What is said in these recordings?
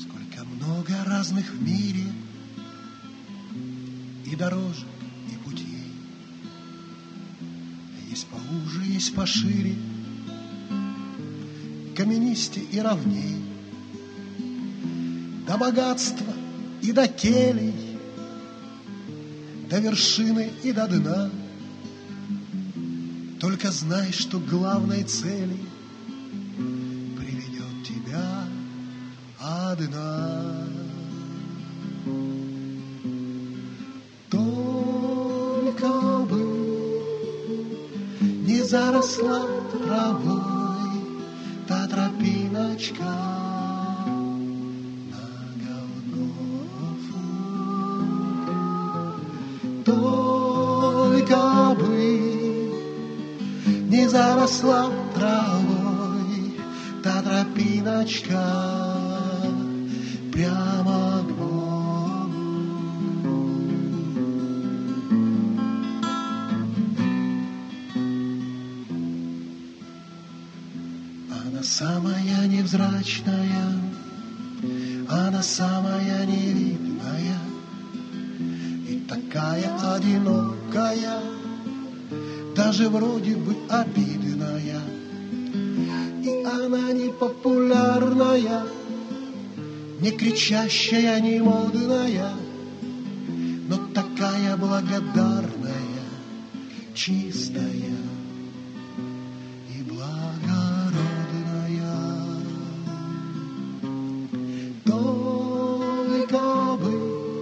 Сколько много разных в мире и дорожек, и путей. Есть поуже, есть пошире, каменистей и ровней. До богатства и до келей, до вершины и до дна. Только знай, что главной цели приведет тебя одна. Только бы не заросла травой та тропиночка на Голгофу. Только бы не заросла травой та тропиночка прямо к Богу. Она самая невзрачная, она самая невидная и такая одинокая, даже вроде бы обидная. И она не популярная, не кричащая, не модная, но такая благодарная, чистая и благородная. Только бы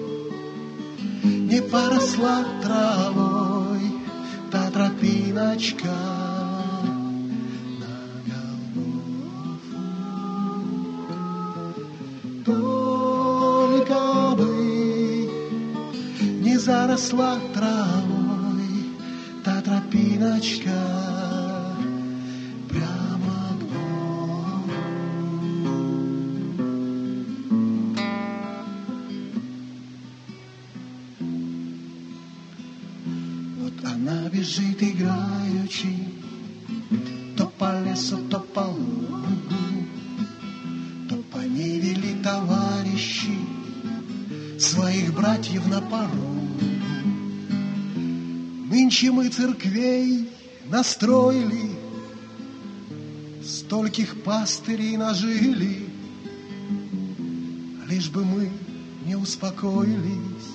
не поросла травой та тропиночка на Голгофу. Только бы не заросла травой та тропиночка прямо к Богу. Вот она бежит играючи, то по лесу, то по лугу, то по ней вели товарищи своих братьев на порогу. Нынче мы церквей настроили, стольких пастырей нажили, лишь бы мы не успокоились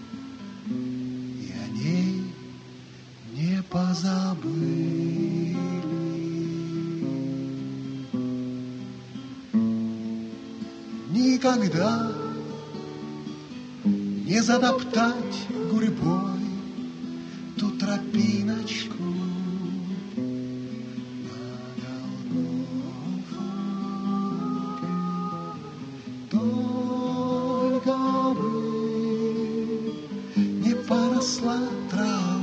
и о ней не позабыли. Никогда не затоптать гурьбой ту тропиночку на Голгофу. Только бы не поросла трава